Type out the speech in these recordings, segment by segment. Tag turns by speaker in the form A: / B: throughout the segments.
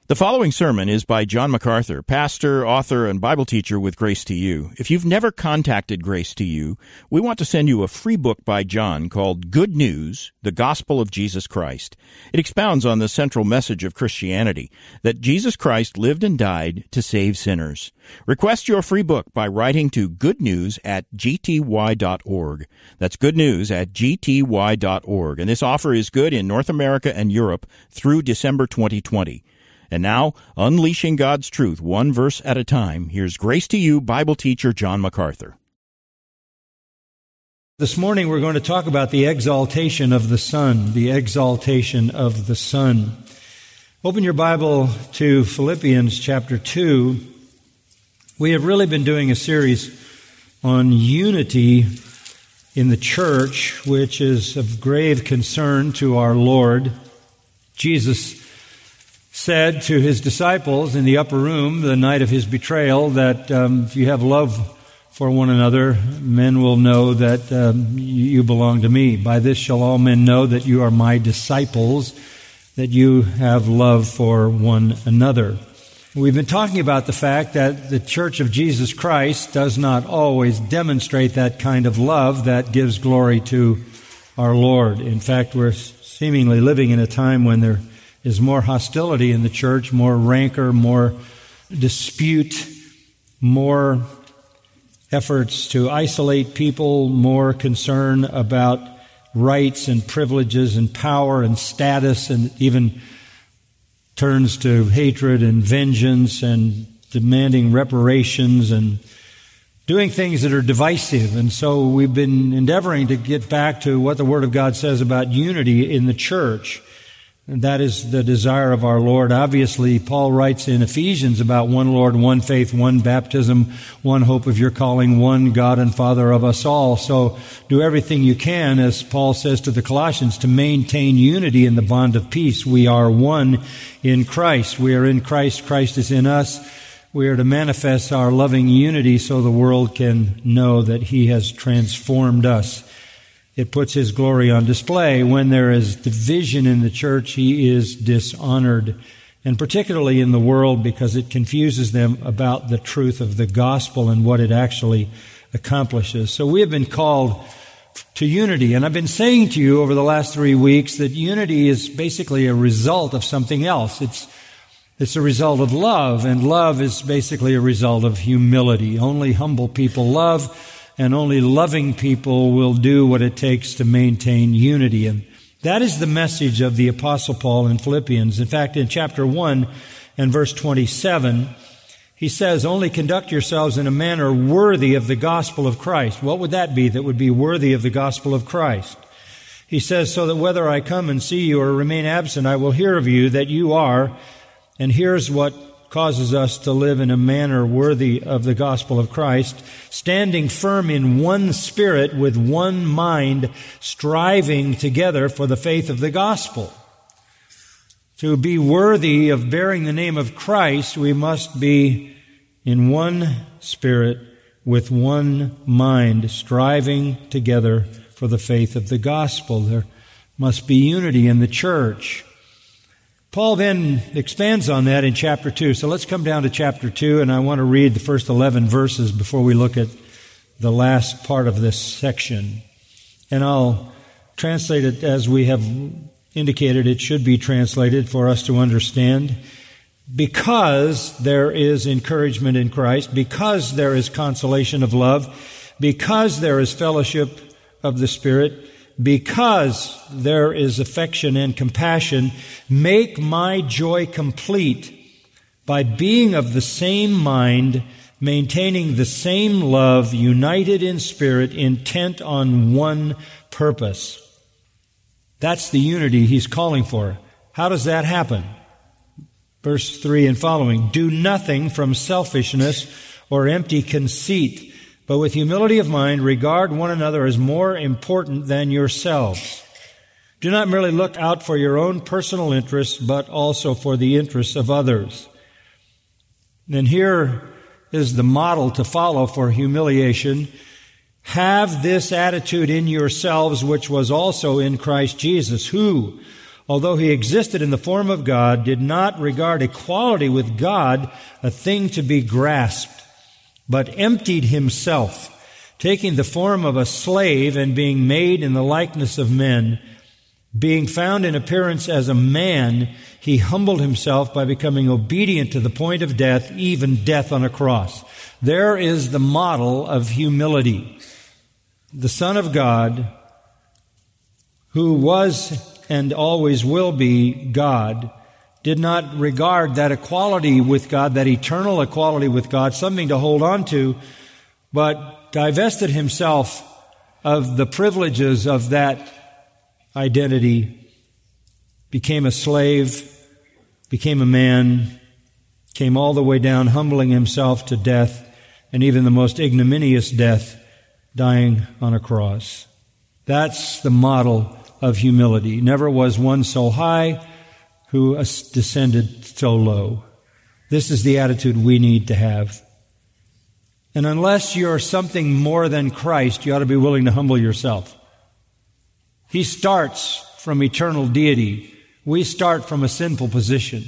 A: The following sermon is by John MacArthur, pastor, author, and Bible teacher with Grace to You. If you've never contacted Grace to You, we want to send you a free book by John called Good News, the Gospel of Jesus Christ. It expounds on the central message of Christianity, that Jesus Christ lived and died to save sinners. Request your free book by writing to goodnews@gty.org. That's goodnews@gty.org. And this offer is good in North America and Europe through December 2020. And now, unleashing God's truth one verse at a time, here's Grace to You Bible teacher John MacArthur.
B: This morning we're going to talk about the exaltation of the Son, the exaltation of the Son. Open your Bible to Philippians chapter 2. We have really been doing a series on unity in the church, which is of grave concern to our Lord. Jesus said to his disciples in the upper room the night of his betrayal that if you have love for one another, men will know that you belong to me. By this shall all men know that you are my disciples, that you have love for one another. We've been talking about the fact that the Church of Jesus Christ does not always demonstrate that kind of love that gives glory to our Lord. In fact, we're seemingly living in a time when there is more hostility in the church, more rancor, more dispute, more efforts to isolate people, more concern about rights and privileges and power and status, and even turns to hatred and vengeance and demanding reparations and doing things that are divisive. And so we've been endeavoring to get back to what the Word of God says about unity in the church. And that is the desire of our Lord. Obviously, Paul writes in Ephesians about one Lord, one faith, one baptism, one hope of your calling, one God and Father of us all. So do everything you can, as Paul says to the Colossians, to maintain unity in the bond of peace. We are one in Christ. We are in Christ. Christ is in us. We are to manifest our loving unity so the world can know that He has transformed us. It puts His glory on display. When there is division in the church, He is dishonored, and particularly in the world, because it confuses them about the truth of the gospel and what it actually accomplishes. So we have been called to unity, and I've been saying to you over the last 3 weeks that unity is basically a result of something else. It's a result of love, and love is basically a result of humility. Only humble people love, and only loving people will do what it takes to maintain unity. And that is the message of the Apostle Paul in Philippians. In fact, in chapter 1 and verse 27, he says, only conduct yourselves in a manner worthy of the gospel of Christ. What would that be that would be worthy of the gospel of Christ? He says, so that whether I come and see you or remain absent, I will hear of you that you are, and here's what causes us to live in a manner worthy of the gospel of Christ, standing firm in one spirit with one mind, striving together for the faith of the gospel. To be worthy of bearing the name of Christ, we must be in one spirit with one mind, striving together for the faith of the gospel. There must be unity in the church. Paul then expands on that in chapter 2. So let's come down to chapter 2, and I want to read the first 11 verses before we look at the last part of this section. And I'll translate it as we have indicated it should be translated for us to understand. Because there is encouragement in Christ, because there is consolation of love, because there is fellowship of the Spirit, because there is affection and compassion, make my joy complete by being of the same mind, maintaining the same love, united in spirit, intent on one purpose. That's the unity he's calling for. How does that happen? Verse 3 and following, do nothing from selfishness or empty conceit, but with humility of mind, regard one another as more important than yourselves. Do not merely look out for your own personal interests, but also for the interests of others. And here is the model to follow for humiliation. Have this attitude in yourselves, which was also in Christ Jesus, who, although he existed in the form of God, did not regard equality with God a thing to be grasped, but emptied himself, taking the form of a slave and being made in the likeness of men. Being found in appearance as a man, he humbled himself by becoming obedient to the point of death, even death on a cross. There is the model of humility. The Son of God, who was and always will be God, did not regard that equality with God, that eternal equality with God, something to hold on to, but divested himself of the privileges of that identity, became a slave, became a man, came all the way down, humbling himself to death, and even the most ignominious death, dying on a cross. That's the model of humility. Never was one so high who descended so low. This is the attitude we need to have. And unless you're something more than Christ, you ought to be willing to humble yourself. He starts from eternal deity. We start from a sinful position.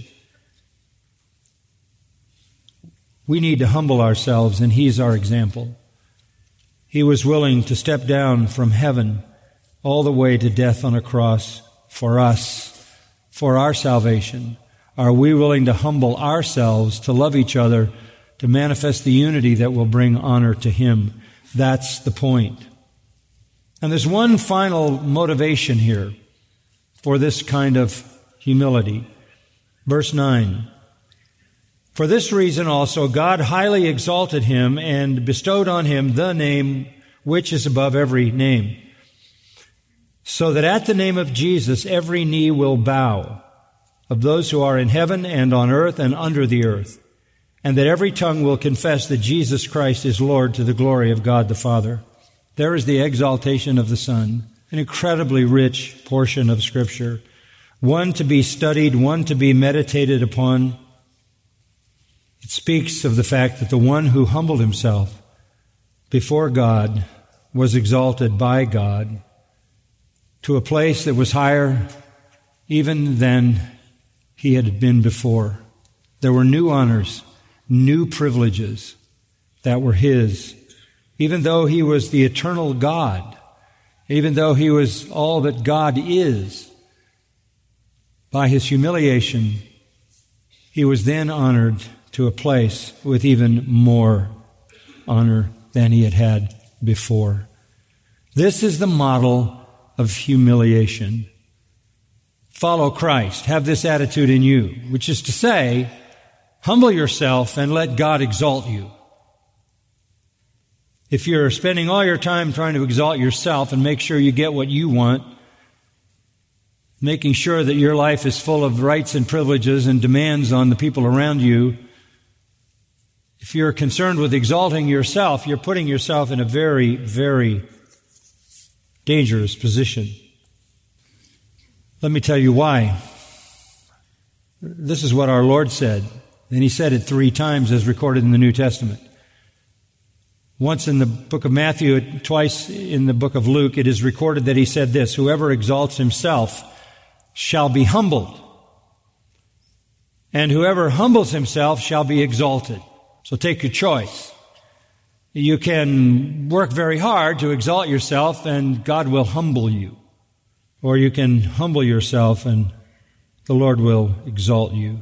B: We need to humble ourselves, and He's our example. He was willing to step down from heaven all the way to death on a cross for us, for our salvation. Are we willing to humble ourselves, to love each other, to manifest the unity that will bring honor to Him? That's the point. And there's one final motivation here for this kind of humility. Verse 9. For this reason also God highly exalted Him and bestowed on Him the name which is above every name, so that at the name of Jesus every knee will bow, of those who are in heaven and on earth and under the earth, and that every tongue will confess that Jesus Christ is Lord, to the glory of God the Father. There is the exaltation of the Son, an incredibly rich portion of Scripture, one to be studied, one to be meditated upon. It speaks of the fact that the one who humbled himself before God was exalted by God to a place that was higher even than he had been before. There were new honors, new privileges that were his. Even though he was the eternal God, even though he was all that God is, by his humiliation, he was then honored to a place with even more honor than he had had before. This is the model of humiliation. Follow Christ. Have this attitude in you, which is to say, humble yourself and let God exalt you. If you're spending all your time trying to exalt yourself and make sure you get what you want, making sure that your life is full of rights and privileges and demands on the people around you, if you're concerned with exalting yourself, you're putting yourself in a very, very dangerous position. Let me tell you why. This is what our Lord said, and He said it 3 times as recorded in the New Testament. Once in the book of Matthew, twice in the book of Luke, it is recorded that He said this: whoever exalts himself shall be humbled, and whoever humbles himself shall be exalted. So take your choice. You can work very hard to exalt yourself and God will humble you. Or you can humble yourself and the Lord will exalt you.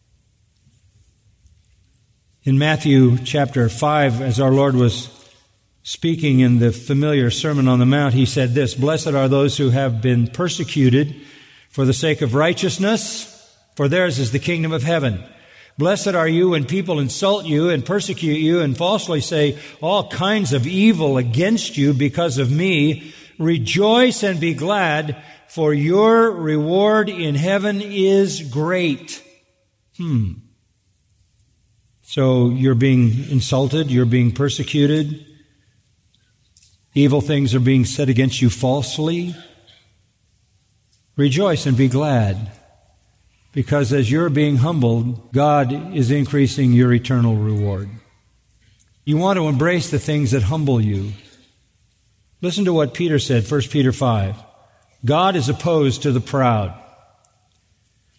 B: In Matthew chapter 5, as our Lord was speaking in the familiar Sermon on the Mount, He said this: blessed are those who have been persecuted for the sake of righteousness, for theirs is the kingdom of heaven. Blessed are you when people insult you and persecute you and falsely say all kinds of evil against you because of me. Rejoice and be glad, for your reward in heaven is great. So you're being insulted, you're being persecuted, evil things are being said against you falsely. Rejoice and be glad, because as you're being humbled, God is increasing your eternal reward. You want to embrace the things that humble you. Listen to what Peter said, 1 Peter 5. God is opposed to the proud,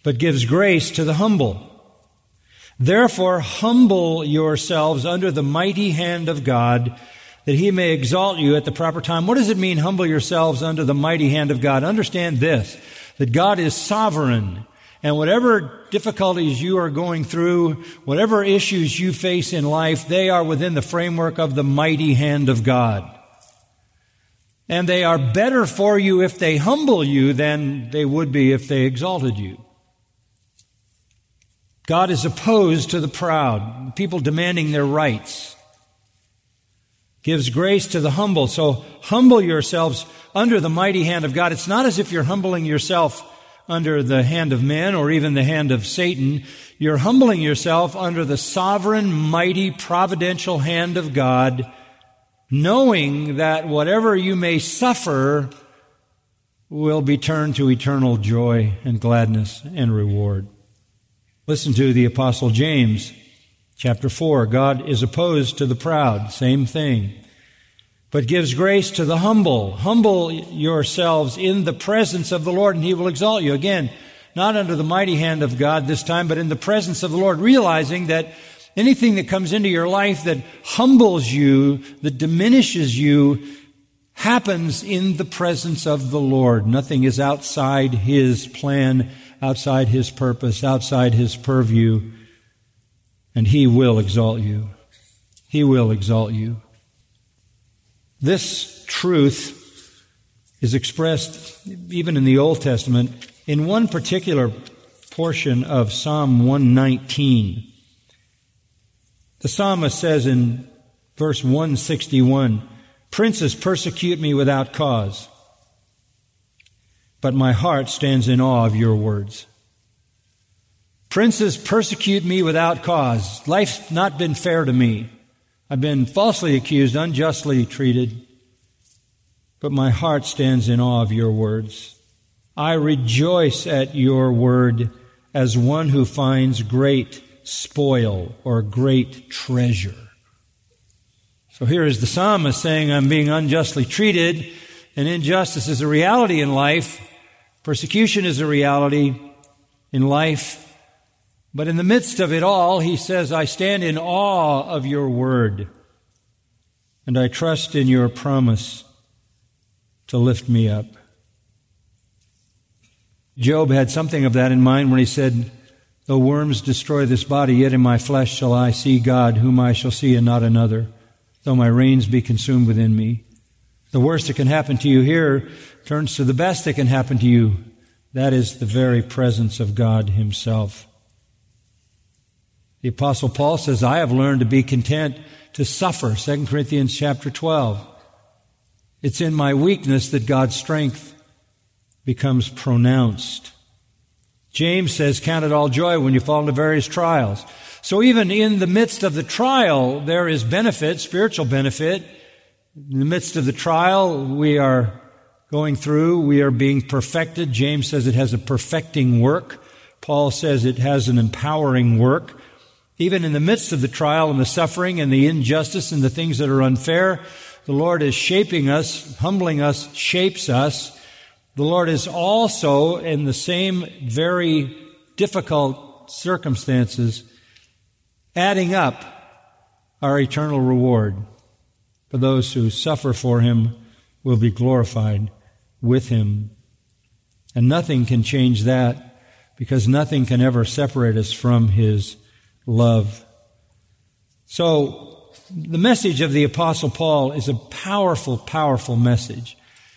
B: but gives grace to the humble. Therefore, humble yourselves under the mighty hand of God, that He may exalt you at the proper time. What does it mean, humble yourselves under the mighty hand of God? Understand this, that God is sovereign, and whatever difficulties you are going through, whatever issues you face in life, they are within the framework of the mighty hand of God. And they are better for you if they humble you than they would be if they exalted you. God is opposed to the proud, people demanding their rights. Gives grace to the humble. So humble yourselves under the mighty hand of God. It's not as if you're humbling yourself under the hand of man or even the hand of Satan. You're humbling yourself under the sovereign, mighty, providential hand of God, knowing that whatever you may suffer will be turned to eternal joy and gladness and reward. Listen to the Apostle James, chapter 4. God is opposed to the proud, same thing, but gives grace to the humble. Humble yourselves in the presence of the Lord, and He will exalt you. Again, not under the mighty hand of God this time, but in the presence of the Lord, realizing that anything that comes into your life that humbles you, that diminishes you, happens in the presence of the Lord. Nothing is outside His plan, outside His purpose, outside His purview, and He will exalt you. He will exalt you. This truth is expressed even in the Old Testament in one particular portion of Psalm 119. The psalmist says in verse 161, "Princes persecute me without cause, but my heart stands in awe of your words." Princes persecute me without cause. Life's not been fair to me. I've been falsely accused, unjustly treated, but my heart stands in awe of your words. I rejoice at your word as one who finds great spoil or great treasure. So here is the psalmist saying, I'm being unjustly treated, and injustice is a reality in life. Persecution is a reality in life. But in the midst of it all, he says, I stand in awe of your word, and I trust in your promise to lift me up. Job had something of that in mind when he said, though worms destroy this body, yet in my flesh shall I see God, whom I shall see and not another, though my reins be consumed within me. The worst that can happen to you here turns to the best that can happen to you. That is the very presence of God Himself. The Apostle Paul says, I have learned to be content to suffer, 2 Corinthians chapter 12. It's in my weakness that God's strength becomes pronounced. James says, count it all joy when you fall into various trials. So even in the midst of the trial, there is benefit, spiritual benefit. In the midst of the trial, we are going through, we are being perfected. James says it has a perfecting work. Paul says it has an empowering work. Even in the midst of the trial and the suffering and the injustice and the things that are unfair, the Lord is shaping us, humbling us, shapes us. The Lord is also, in the same very difficult circumstances, adding up our eternal reward. For those who suffer for Him will be glorified with Him. And nothing can change that, because nothing can ever separate us from His love. So, the message of the Apostle Paul is a powerful, powerful message.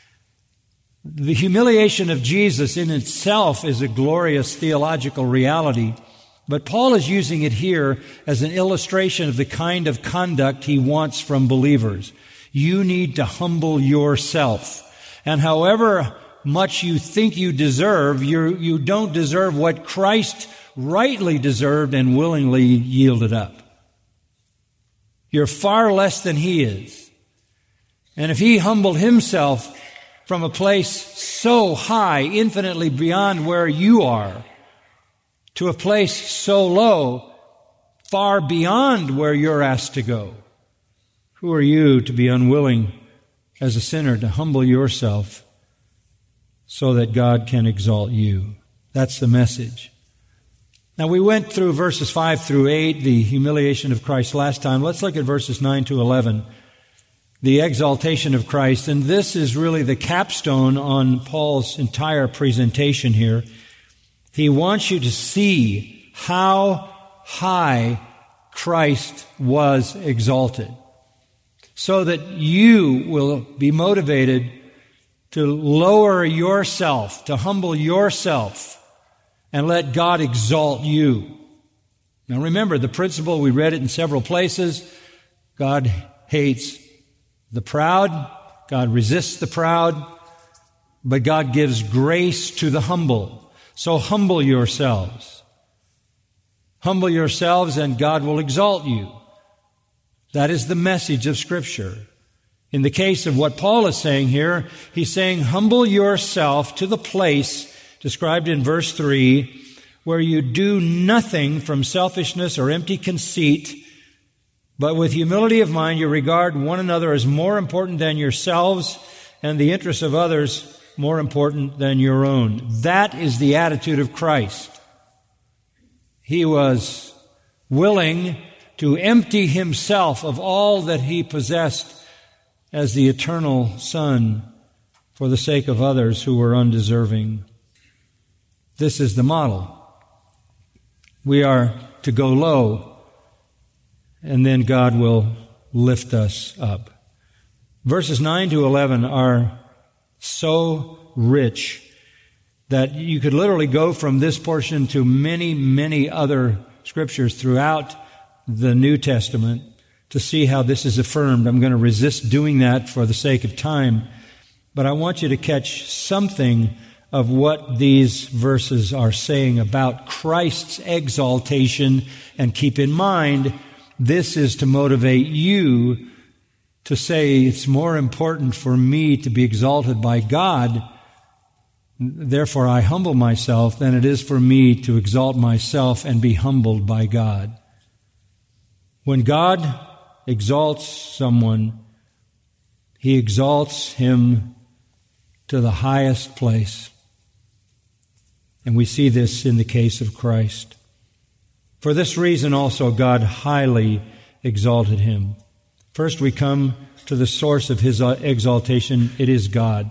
B: The humiliation of Jesus in itself is a glorious theological reality, but Paul is using it here as an illustration of the kind of conduct he wants from believers. You need to humble yourself. And however much you think you deserve, you don't deserve what Christ rightly deserved and willingly yielded up. You're far less than He is. And if He humbled Himself from a place so high, infinitely beyond where you are, to a place so low, far beyond where you're asked to go, who are you to be unwilling as a sinner to humble yourself so that God can exalt you? That's the message. Now, we went through verses 5 through 8, the humiliation of Christ last time. Let's look at verses 9 to 11, the exaltation of Christ. And this is really the capstone on Paul's entire presentation here. He wants you to see how high Christ was exalted, so that you will be motivated to lower yourself, to humble yourself, and let God exalt you. Now remember, the principle, we read it in several places. God hates the proud. God resists the proud. But God gives grace to the humble. So humble yourselves. Humble yourselves and God will exalt you. That is the message of Scripture. In the case of what Paul is saying here, he's saying, humble yourself to the place described in verse 3, where you do nothing from selfishness or empty conceit, but with humility of mind you regard one another as more important than yourselves, and the interests of others more important than your own. That is the attitude of Christ. He was willing to empty himself of all that he possessed as the eternal Son for the sake of others who were undeserving. This is the model. We are to go low, and then God will lift us up. Verses 9 to 11 are so rich that you could literally go from this portion to many, many other scriptures throughout the New Testament to see how this is affirmed. I'm going to resist doing that for the sake of time, but I want you to catch something of what these verses are saying about Christ's exaltation. And keep in mind, this is to motivate you to say it's more important for me to be exalted by God, therefore I humble myself, than it is for me to exalt myself and be humbled by God. When God exalts someone, He exalts him to the highest place. And we see this in the case of Christ. For this reason also God highly exalted him. First we come to the source of his exaltation. It is God.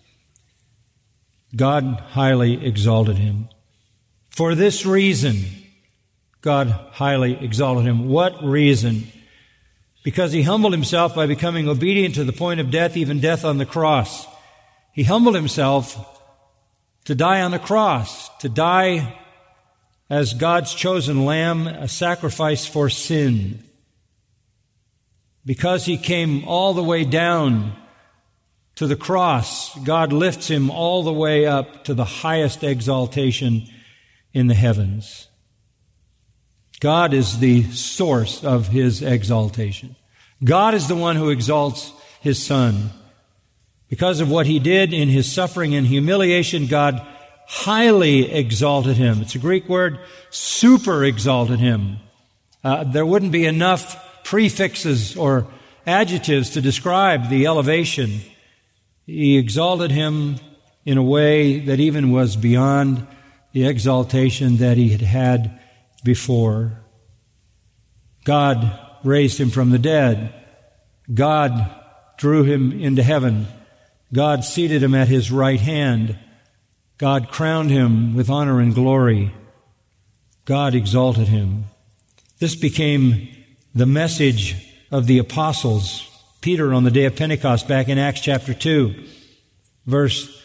B: God highly exalted him. For this reason, God highly exalted him. What reason? Because he humbled himself by becoming obedient to the point of death, even death on the cross. He humbled himself to die on the cross, to die as God's chosen lamb, a sacrifice for sin. Because he came all the way down to the cross, God lifts him all the way up to the highest exaltation in the heavens. God is the source of his exaltation. God is the one who exalts his Son. Because of what he did in his suffering and humiliation, God highly exalted him. It's a Greek word, super exalted him. There wouldn't be enough prefixes or adjectives to describe the elevation. He exalted him in a way that even was beyond the exaltation that he had had before. God raised him from the dead. God drew him into heaven. God seated him at his right hand. God crowned him with honor and glory. God exalted him. This became the message of the apostles. Peter, on the day of Pentecost, back in Acts chapter 2, verse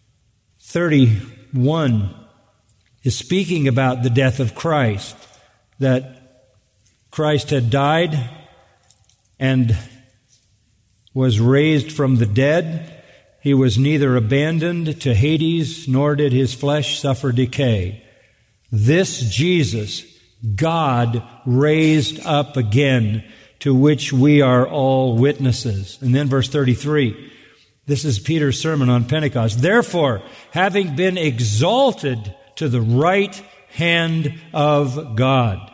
B: 31, is speaking about the death of Christ, that Christ had died and was raised from the dead. He was neither abandoned to Hades, nor did his flesh suffer decay. This Jesus, God raised up again, to which we are all witnesses. And then verse 33, this is Peter's sermon on Pentecost. Therefore, having been exalted to the right hand of God.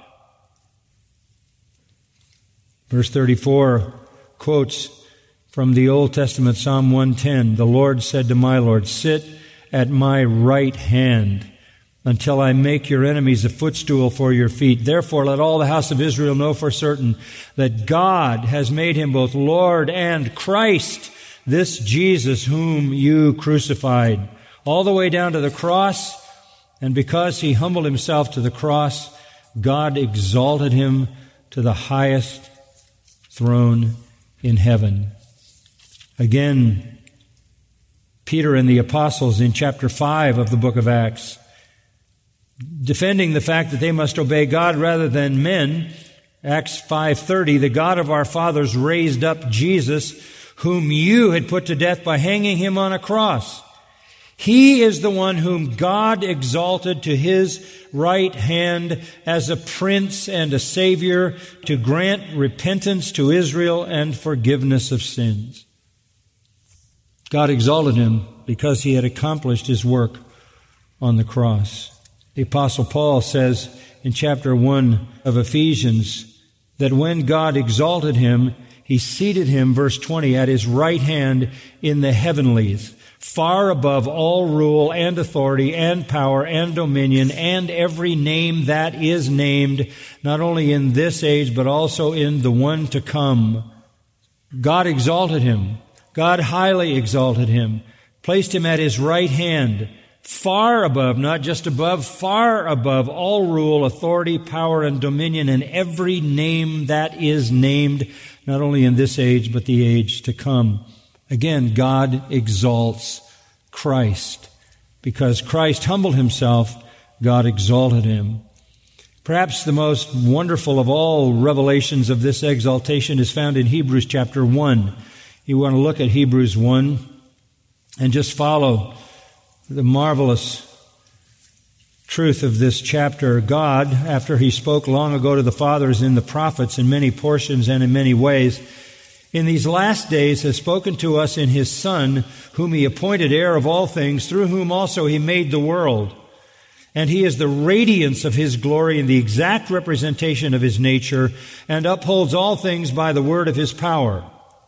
B: Verse 34 quotes from the Old Testament, Psalm 110, the Lord said to my Lord, sit at my right hand until I make your enemies a footstool for your feet. Therefore, let all the house of Israel know for certain that God has made him both Lord and Christ, this Jesus whom you crucified. All the way down to the cross, and because he humbled himself to the cross, God exalted him to the highest throne in heaven. Again, Peter and the apostles in chapter 5 of the book of Acts, defending the fact that they must obey God rather than men, Acts 5:30, the God of our fathers raised up Jesus, whom you had put to death by hanging him on a cross. He is the one whom God exalted to his right hand as a prince and a savior to grant repentance to Israel and forgiveness of sins. God exalted him because he had accomplished his work on the cross. The Apostle Paul says in chapter 1 of Ephesians that when God exalted him, he seated him, verse 20, at his right hand in the heavenlies, far above all rule and authority and power and dominion and every name that is named, not only in this age but also in the one to come. God exalted him. God highly exalted him, placed him at his right hand, far above, not just above, far above all rule, authority, power, and dominion, and every name that is named, not only in this age, but the age to come. Again, God exalts Christ. Because Christ humbled himself, God exalted him. Perhaps the most wonderful of all revelations of this exaltation is found in Hebrews chapter 1. You want to look at Hebrews 1 and just follow the marvelous truth of this chapter. God, after he spoke long ago to the fathers in the prophets in many portions and in many ways, in these last days has spoken to us in his Son, whom he appointed heir of all things, through whom also he made the world. And he is the radiance of his glory and the exact representation of his nature, and upholds all things by the word of his power.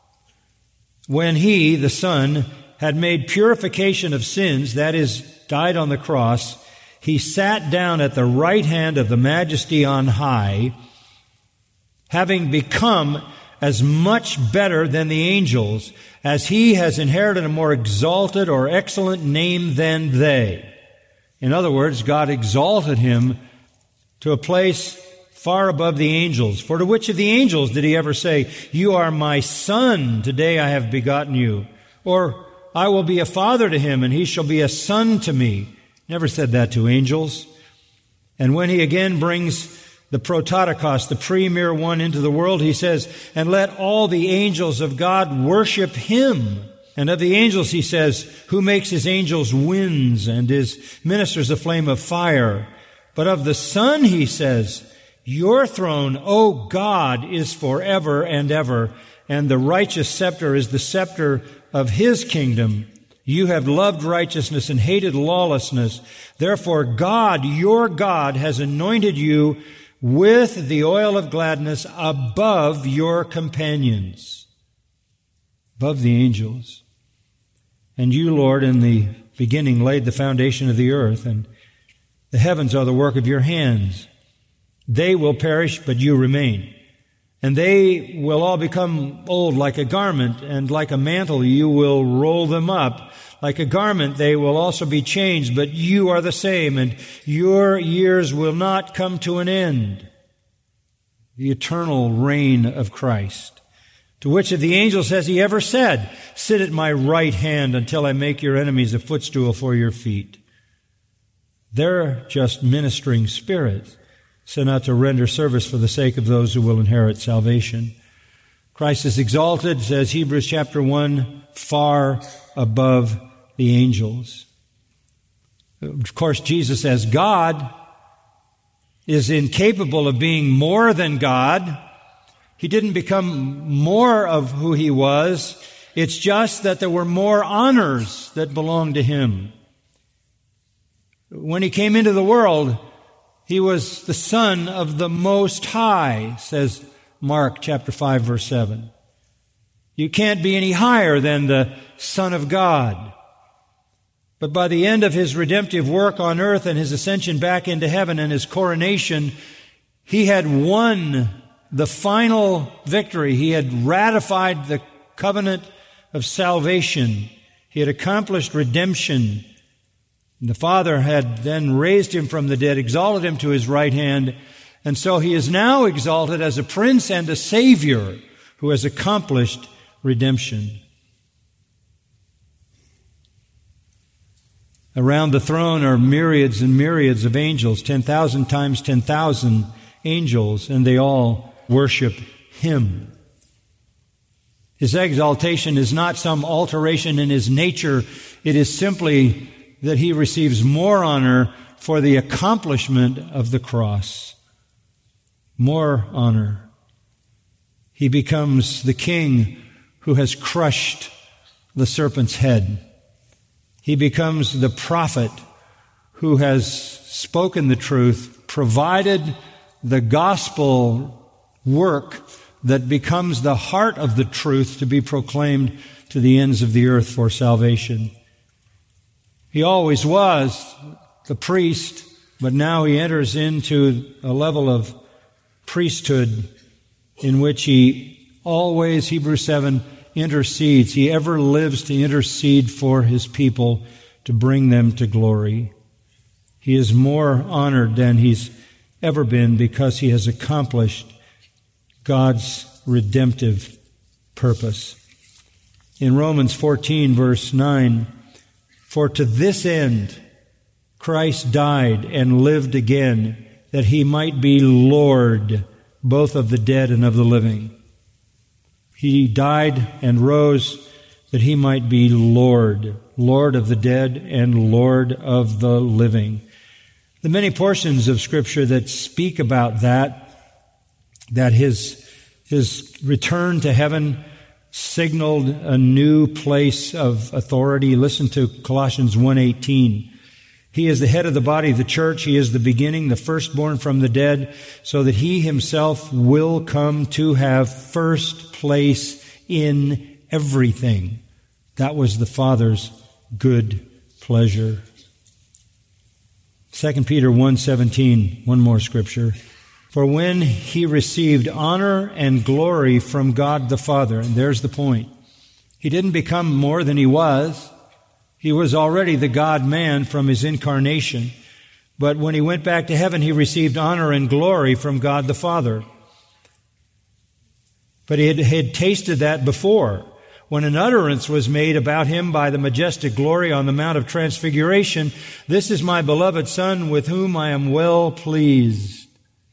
B: When he, the Son, had made purification of sins, that is, died on the cross, he sat down at the right hand of the Majesty on high, having become as much better than the angels, as he has inherited a more exalted or excellent name than they. In other words, God exalted him to a place far above the angels. For to which of the angels did he ever say, "You are my son, today I have begotten you"? Or, "I will be a father to him, and he shall be a son to me"? Never said that to angels. And when he again brings the prototokos, the premier one, into the world, he says, "And let all the angels of God worship him." And of the angels, he says, "Who makes his angels winds and his ministers a flame of fire." But of the Son, he says, "Your throne, O God, is forever and ever, and the righteous scepter is the scepter of his kingdom. You have loved righteousness and hated lawlessness. Therefore God, your God, has anointed you with the oil of gladness above your companions," above the angels. "And you, Lord, in the beginning laid the foundation of the earth, and the heavens are the work of your hands. They will perish, but you remain. And they will all become old like a garment, and like a mantle you will roll them up. Like a garment they will also be changed, but you are the same, and your years will not come to an end." The eternal reign of Christ. To which of the angels has he ever said, "Sit at my right hand until I make your enemies a footstool for your feet"? They're just ministering spirits, sent out to render service for the sake of those who will inherit salvation. Christ is exalted, says Hebrews chapter 1, far above the angels. Of course, Jesus as God is incapable of being more than God. He didn't become more of who he was. It's just that there were more honors that belonged to him. When he came into the world, he was the Son of the Most High, says Mark chapter 5, verse 7. You can't be any higher than the Son of God. But by the end of his redemptive work on earth and his ascension back into heaven and his coronation, he had won the final victory. He had ratified the covenant of salvation. He had accomplished redemption. The Father had then raised him from the dead, exalted him to his right hand, and so he is now exalted as a prince and a savior who has accomplished redemption. Around the throne are myriads and myriads of angels, 10,000 times 10,000 angels, and they all worship him. His exaltation is not some alteration in his nature. It is simply that he receives more honor for the accomplishment of the cross. More honor. He becomes the king who has crushed the serpent's head. He becomes the prophet who has spoken the truth, provided the gospel work that becomes the heart of the truth to be proclaimed to the ends of the earth for salvation. He always was the priest, but now he enters into a level of priesthood in which he always, Hebrews 7, intercedes. He ever lives to intercede for his people to bring them to glory. He is more honored than he's ever been because he has accomplished God's redemptive purpose. In Romans 14, verse 9, "For to this end Christ died and lived again, that he might be Lord, both of the dead and of the living." He died and rose that he might be Lord, Lord of the dead and Lord of the living. The many portions of Scripture that speak about that his return to heaven signaled a new place of authority. Listen to Colossians 1:18. "He is the head of the body of the church. He is the beginning, the firstborn from the dead, so that he himself will come to have first place in everything." That was the Father's good pleasure. 2 Peter 1:17, one more scripture. "For when he received honor and glory from God the Father," and there's the point, he didn't become more than he was. He was already the God-man from his incarnation. But when he went back to heaven, he received honor and glory from God the Father. But he had tasted that before, when an utterance was made about him by the majestic glory on the Mount of Transfiguration, "This is my beloved Son, with whom I am well pleased."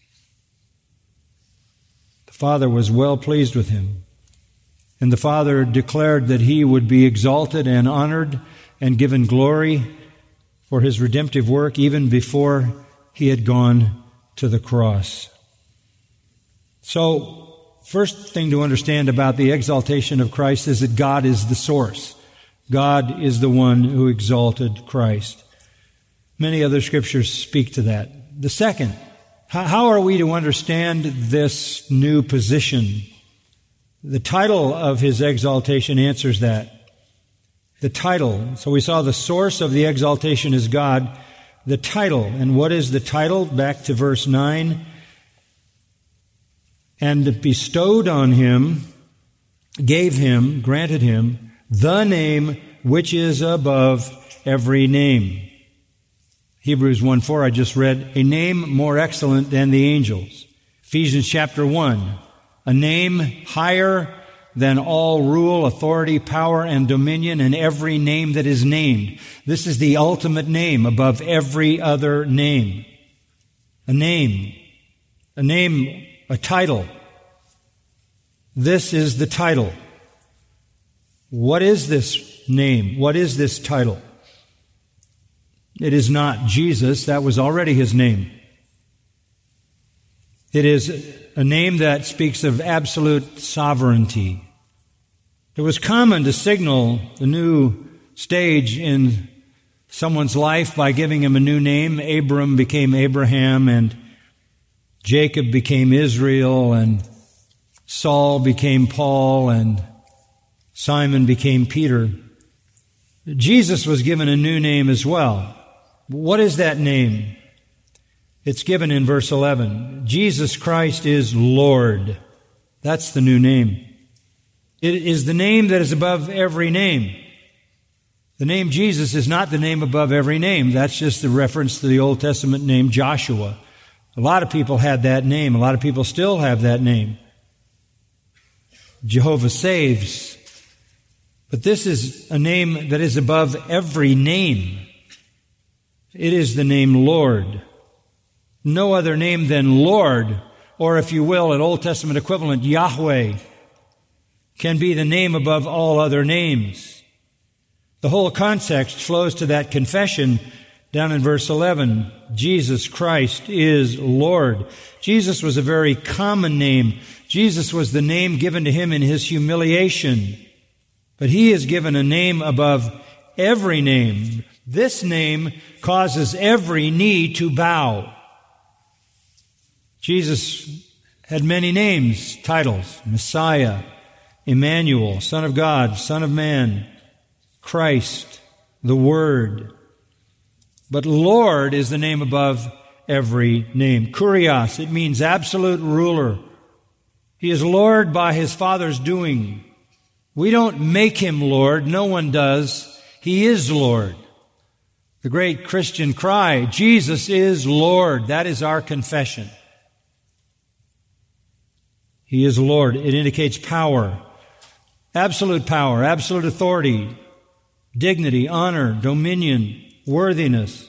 B: The Father was well pleased with him. And the Father declared that he would be exalted and honored and given glory for his redemptive work even before he had gone to the cross. So, first thing to understand about the exaltation of Christ is that God is the source. God is the one who exalted Christ. Many other scriptures speak to that. The second, how are we to understand this new position? The title of his exaltation answers that. The title. So we saw the source of the exaltation is God. The title. And what is the title? Back to verse 9. "And bestowed on him, gave him, granted him, the name which is above every name." Hebrews 1:4 I just read, "A name more excellent than the angels." Ephesians chapter 1, "A name higher than all rule, authority, power, and dominion, and every name that is named." This is the ultimate name above every other name. A name, a title. This is the title. What is this name? What is this title? It is not Jesus. That was already his name. It is a name that speaks of absolute sovereignty. It was common to signal the new stage in someone's life by giving him a new name. Abram became Abraham, and Jacob became Israel, and Saul became Paul, and Simon became Peter. Jesus was given a new name as well. What is that name? It's given in verse 11. Jesus Christ is Lord. That's the new name. It is the name that is above every name. The name Jesus is not the name above every name. That's just a reference to the Old Testament name Joshua. A lot of people had that name. A lot of people still have that name. Jehovah saves. But this is a name that is above every name. It is the name Lord. No other name than Lord, or if you will, an Old Testament equivalent, Yahweh, can be the name above all other names. The whole context flows to that confession down in verse 11. Jesus Christ is Lord. Jesus was a very common name. Jesus was the name given to him in his humiliation. But he is given a name above every name. This name causes every knee to bow. Jesus had many names, titles: Messiah, Emmanuel, Son of God, Son of Man, Christ, the Word. But Lord is the name above every name. Kurios, it means absolute ruler. He is Lord by his Father's doing. We don't make him Lord. No one does. He is Lord. The great Christian cry, Jesus is Lord. That is our confession. He is Lord. It indicates power, absolute authority, dignity, honor, dominion, worthiness,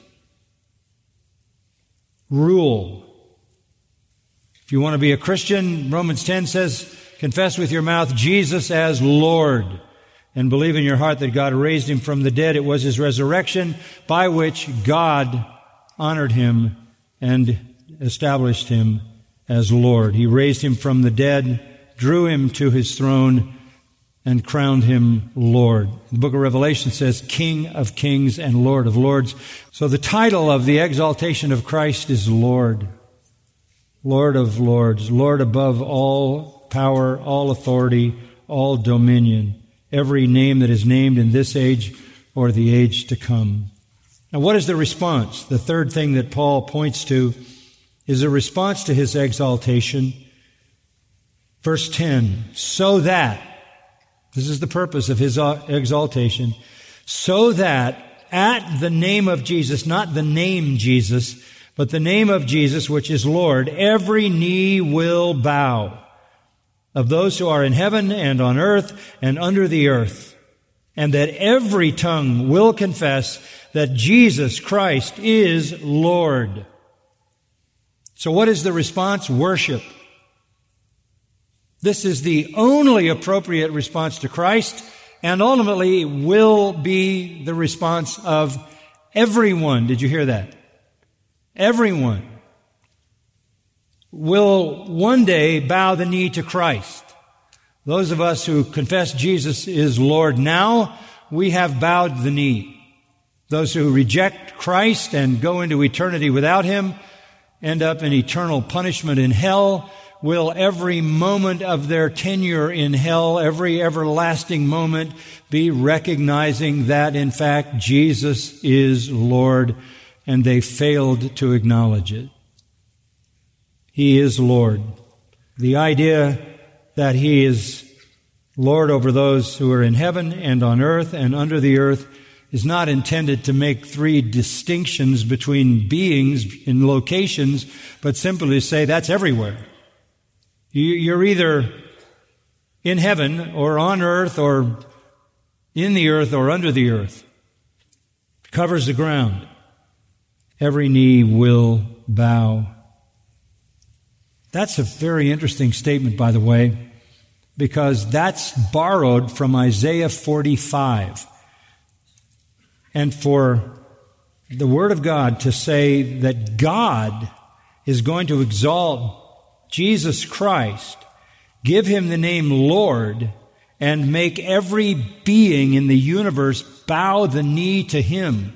B: rule. If you want to be a Christian, Romans 10 says, confess with your mouth Jesus as Lord, and believe in your heart that God raised him from the dead. It was his resurrection by which God honored him and established him as Lord. He raised him from the dead, drew him to his throne, and crowned him Lord. The book of Revelation says King of Kings and Lord of Lords. So the title of the exaltation of Christ is Lord. Lord of Lords, Lord above all power, all authority, all dominion, every name that is named in this age or the age to come. Now, what is the response? The third thing that Paul points to is a response to his exaltation. Verse 10, so that, this is the purpose of his exaltation, so that at the name of Jesus, not the name Jesus, but the name of Jesus, which is Lord, every knee will bow, of those who are in heaven and on earth and under the earth, and that every tongue will confess that Jesus Christ is Lord. So what is the response? Worship. This is the only appropriate response to Christ, and ultimately will be the response of everyone. Did you hear that? Everyone will one day bow the knee to Christ. Those of us who confess Jesus is Lord now, we have bowed the knee. Those who reject Christ and go into eternity without him end up in eternal punishment in hell. Will every moment of their tenure in hell, every everlasting moment, be recognizing that, in fact, Jesus is Lord, and they failed to acknowledge it. He is Lord. The idea that he is Lord over those who are in heaven and on earth and under the earth is not intended to make three distinctions between beings in locations, but simply to say that's everywhere. You're either in heaven or on earth or in the earth or under the earth. It covers the ground. Every knee will bow. That's a very interesting statement, by the way, because that's borrowed from Isaiah 45. And for the Word of God to say that God is going to exalt Jesus Christ, give him the name Lord, and make every being in the universe bow the knee to him,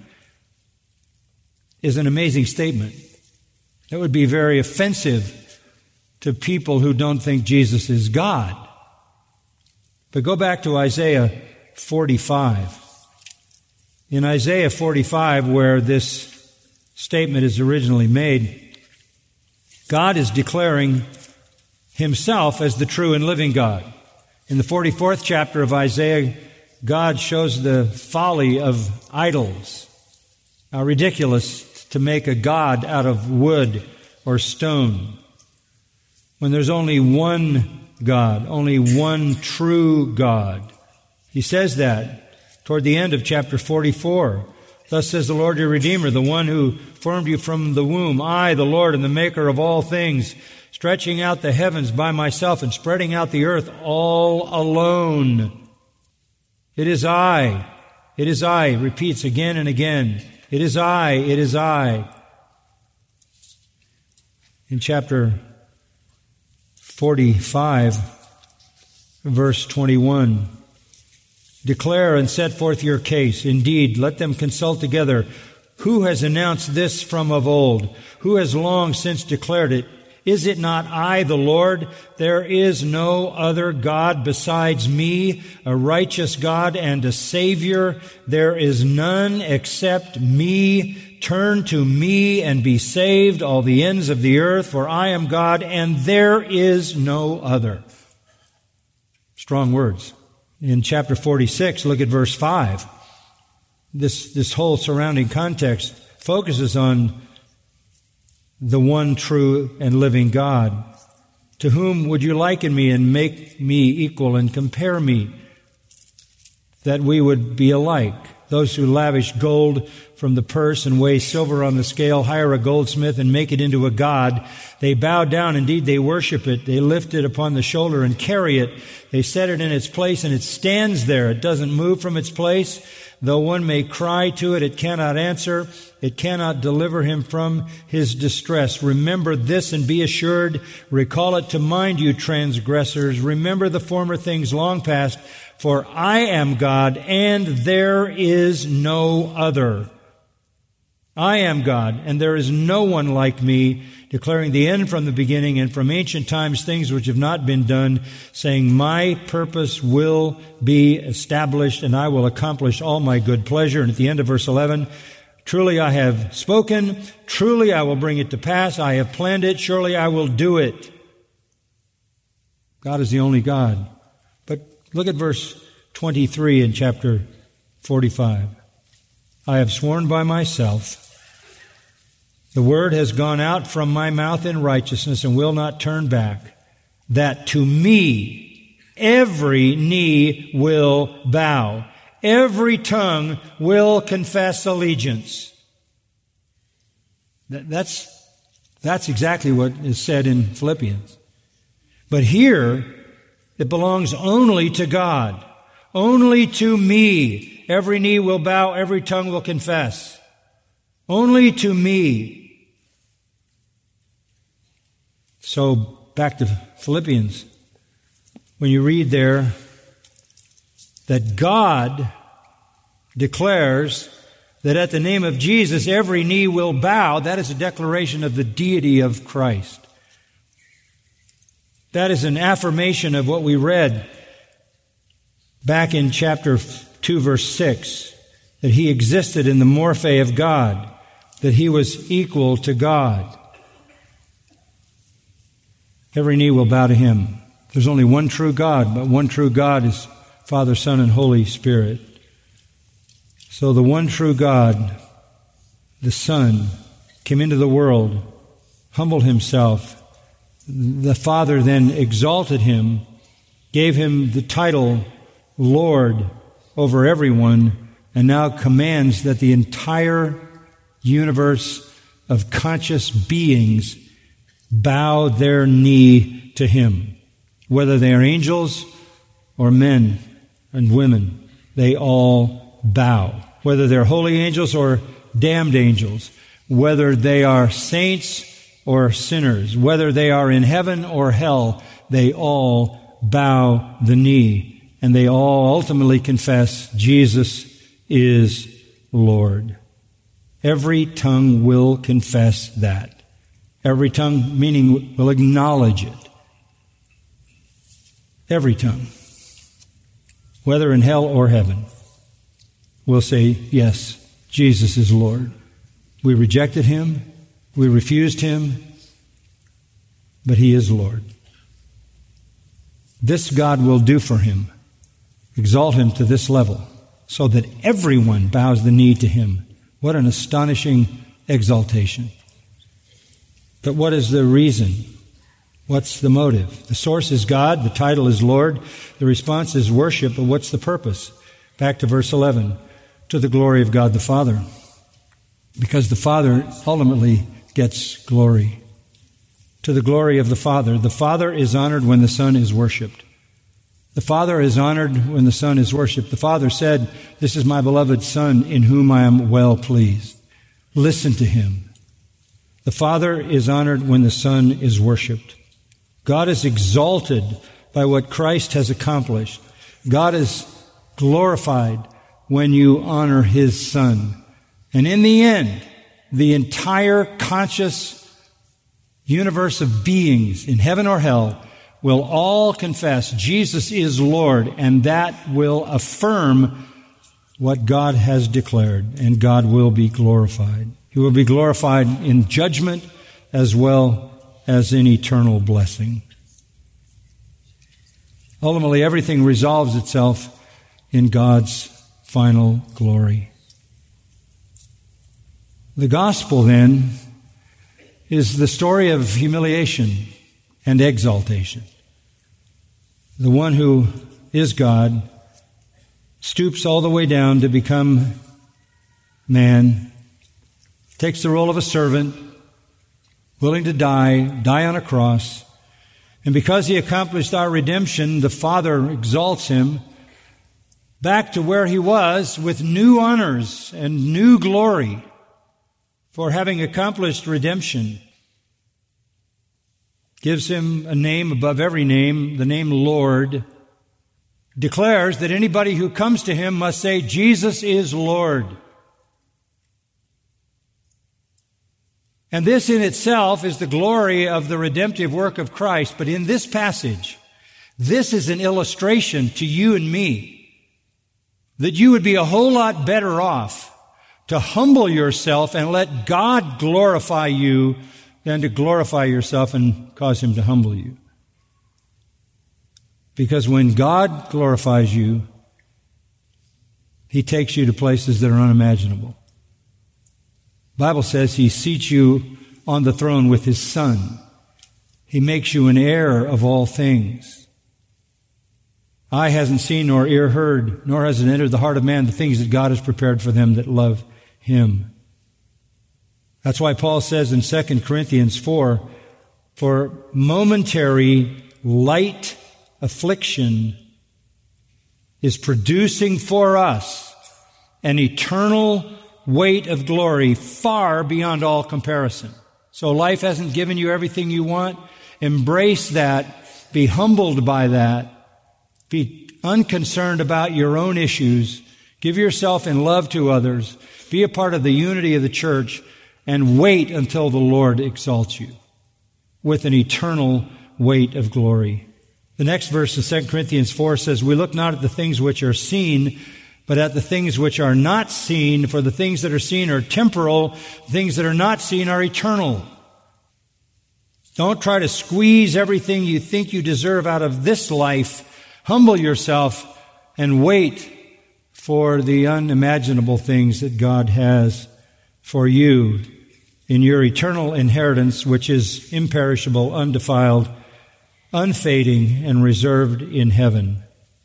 B: is an amazing statement. That would be very offensive to people who don't think Jesus is God. But go back to Isaiah 45. In Isaiah 45, where this statement is originally made, God is declaring Himself as the true and living God. In the 44th chapter of Isaiah, God shows the folly of idols. How ridiculous to make a god out of wood or stone, when there's only one God, only one true God. He says that toward the end of chapter 44. Thus says the Lord your Redeemer, the one who formed you from the womb, I, the Lord, and the maker of all things, stretching out the heavens by myself and spreading out the earth all alone. It is I, repeats again and again. It is I, it is I. In chapter 45, verse 21, declare and set forth your case. Indeed, let them consult together. Who has announced this from of old? Who has long since declared it? Is it not I, the Lord? There is no other God besides me, a righteous God and a Savior. There is none except me. Turn to me and be saved, all the ends of the earth, for I am God and there is no other. Strong words. In chapter 46, look at verse 5. This whole surrounding context focuses on the one true and living God. To whom would you liken me and make me equal and compare me, that we would be alike? Those who lavish gold from the purse and weigh silver on the scale, hire a goldsmith and make it into a god. They bow down, indeed they worship it. They lift it upon the shoulder and carry it. They set it in its place and it stands there. It doesn't move from its place. Though one may cry to it, it cannot answer. It cannot deliver him from his distress. Remember this and be assured. Recall it to mind, you transgressors. Remember the former things long past. For I am God, and there is no other. I am God, and there is no one like me, declaring the end from the beginning, and from ancient times things which have not been done, saying, my purpose will be established, and I will accomplish all my good pleasure. And at the end of verse 11, truly I have spoken, truly I will bring it to pass, I have planned it, surely I will do it. God is the only God. But look at verse 23 in chapter 45. I have sworn by myself, the word has gone out from my mouth in righteousness and will not turn back, that to me every knee will bow, every tongue will confess allegiance. That's exactly what is said in Philippians. But here, it belongs only to God. Only to me. Every knee will bow, every tongue will confess. Only to me. So, back to Philippians. When you read there that God declares that at the name of Jesus every knee will bow, that is a declaration of the deity of Christ. That is an affirmation of what we read back in chapter 2, verse 6, that He existed in the morphe of God, that He was equal to God. Every knee will bow to Him. There's only one true God, but one true God is Father, Son, and Holy Spirit. So the one true God, the Son, came into the world, humbled Himself. The Father then exalted Him, gave Him the title Lord over everyone, and now commands that the entire universe of conscious beings bow their knee to Him. Whether they are angels or men and women, they all bow. Whether they're holy angels or damned angels, whether they are saints or sinners, whether they are in heaven or hell, they all bow the knee, and they all ultimately confess Jesus is Lord. Every tongue will confess that. Every tongue, meaning will acknowledge it. Every tongue, whether in hell or heaven. will say, yes, Jesus is Lord. We rejected him, we refused him, but he is Lord. This God will do for him, exalt him to this level, so that everyone bows the knee to him. What an astonishing exaltation. But what is the reason? What's the motive? The source is God, the title is Lord, the response is worship, but what's the purpose? Back to verse 11, to the glory of God the Father. Because the Father ultimately gets glory. To the glory of the Father. The Father is honored when the Son is worshipped. The Father is honored when the Son is worshipped. The Father said, "This is my beloved Son in whom I am well pleased." Listen to him. The Father is honored when the Son is worshipped. God is exalted by what Christ has accomplished. God is glorified when you honor his Son. And in the end, the entire conscious universe of beings in heaven or hell will all confess Jesus is Lord, and that will affirm what God has declared, and God will be glorified. He will be glorified in judgment as well as in eternal blessing. Ultimately, everything resolves itself in God's final glory. The gospel, then, is the story of humiliation and exaltation. The one who is God stoops all the way down to become man, takes the role of a servant, willing to die on a cross. And because he accomplished our redemption, the Father exalts him back to where he was with new honors and new glory for having accomplished redemption. Gives him a name above every name, the name Lord. Declares that anybody who comes to him must say, Jesus is Lord. And this in itself is the glory of the redemptive work of Christ. But in this passage, this is an illustration to you and me that you would be a whole lot better off to humble yourself and let God glorify you than to glorify yourself and cause him to humble you. Because when God glorifies you, he takes you to places that are unimaginable. The Bible says he seats you on the throne with his Son. He makes you an heir of all things. Eye hasn't seen nor ear heard, nor has it entered the heart of man the things that God has prepared for them that love him. That's why Paul says in 2 Corinthians 4, for momentary light affliction is producing for us an eternal weight of glory far beyond all comparison. So life hasn't given you everything you want. Embrace that. Be humbled by that. Be unconcerned about your own issues. Give yourself in love to others. Be a part of the unity of the church, and wait until the Lord exalts you with an eternal weight of glory. The next verse in 2 Corinthians 4 says, we look not at the things which are seen, but at the things which are not seen, for the things that are seen are temporal, things that are not seen are eternal. Don't try to squeeze everything you think you deserve out of this life. Humble yourself and wait for the unimaginable things that God has for you in your eternal inheritance, which is imperishable, undefiled, unfading, and reserved in heaven.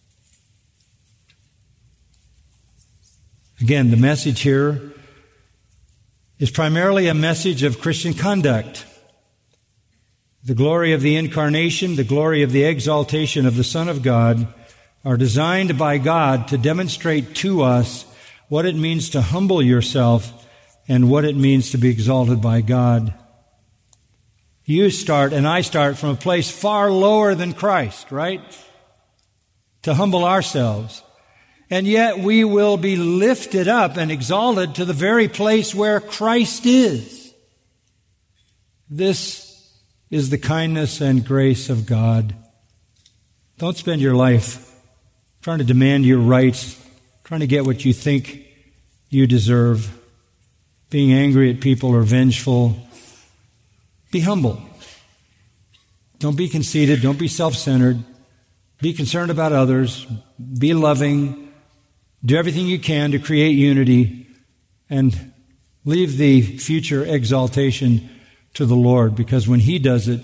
B: Again, the message here is primarily a message of Christian conduct. The glory of the incarnation, the glory of the exaltation of the Son of God are designed by God to demonstrate to us what it means to humble yourself and what it means to be exalted by God. You start and I start from a place far lower than Christ, right? To humble ourselves. And yet we will be lifted up and exalted to the very place where Christ is. This is the kindness and grace of God. Don't spend your life trying to demand your rights, trying to get what you think you deserve, being angry at people or vengeful. Be humble. Don't be conceited. Don't be self-centered. Be concerned about others. Be loving. Do everything you can to create unity, and leave the future exaltation to the Lord, because when He does it,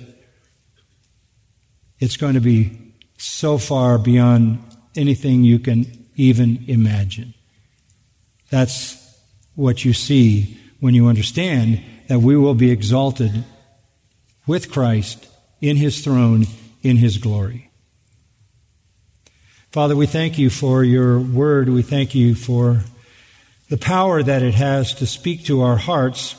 B: it's going to be so far beyond anything you can even imagine. That's what you see when you understand that we will be exalted with Christ in His throne, in His glory. Father, we thank You for Your word. We thank You for the power that it has to speak to our hearts.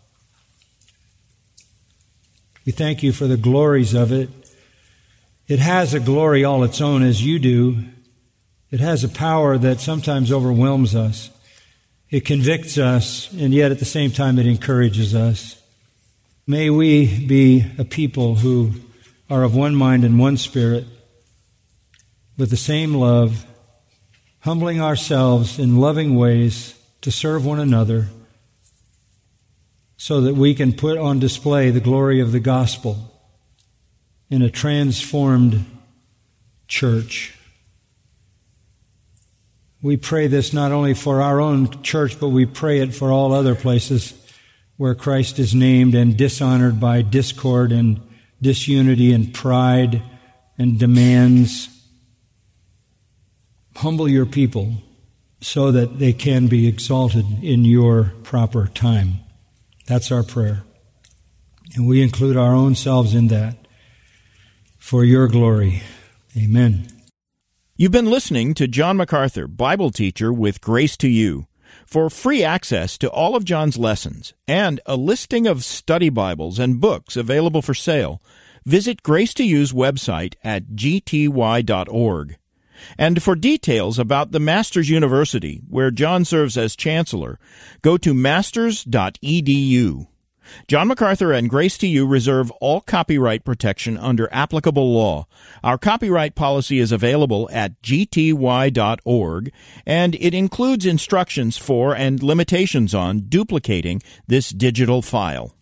B: We thank You for the glories of it. It has a glory all its own, as You do. It has a power that sometimes overwhelms us. It convicts us, and yet at the same time it encourages us. May we be a people who are of one mind and one spirit, with the same love, humbling ourselves in loving ways to serve one another, so that we can put on display the glory of the gospel in a transformed church. We pray this not only for our own church, but we pray it for all other places where Christ is named and dishonored by discord and disunity and pride and demands. Humble Your people so that they can be exalted in Your proper time. That's our prayer. And we include our own selves in that for Your glory. Amen.
A: You've been listening to John MacArthur, Bible teacher with Grace to You. For free access to all of John's lessons and a listing of study Bibles and books available for sale, visit Grace to You's website at gty.org. And for details about the Masters University, where John serves as chancellor, go to masters.edu. John MacArthur and Grace to You reserve all copyright protection under applicable law. Our copyright policy is available at gty.org, and it includes instructions for and limitations on duplicating this digital file.